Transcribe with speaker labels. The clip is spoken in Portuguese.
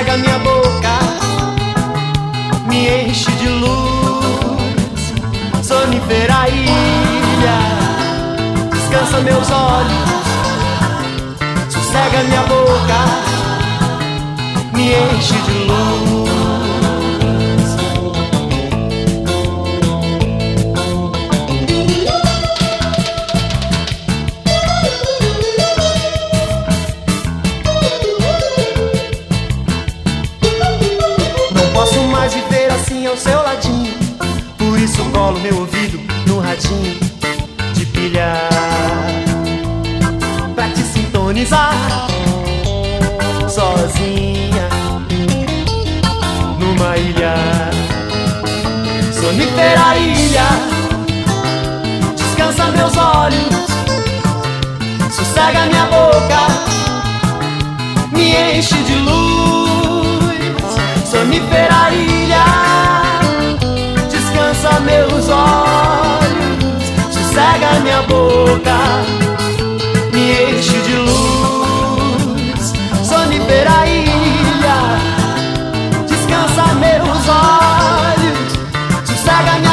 Speaker 1: sossega minha boca, me enche de luz. Sonífera ilha, descansa meus olhos, sossega minha boca, me enche de luz. Mais viver assim ao seu ladinho, por isso colo meu ouvido no radinho de pilha pra te sintonizar sozinha numa ilha. Sonífera ilha, descansa meus olhos, sossega minha boca, me enche de luz. Sonífera ilha, descansa meus olhos, sossega minha boca, me enche de luz. Sonífera ilha, descansa meus olhos, sossega minha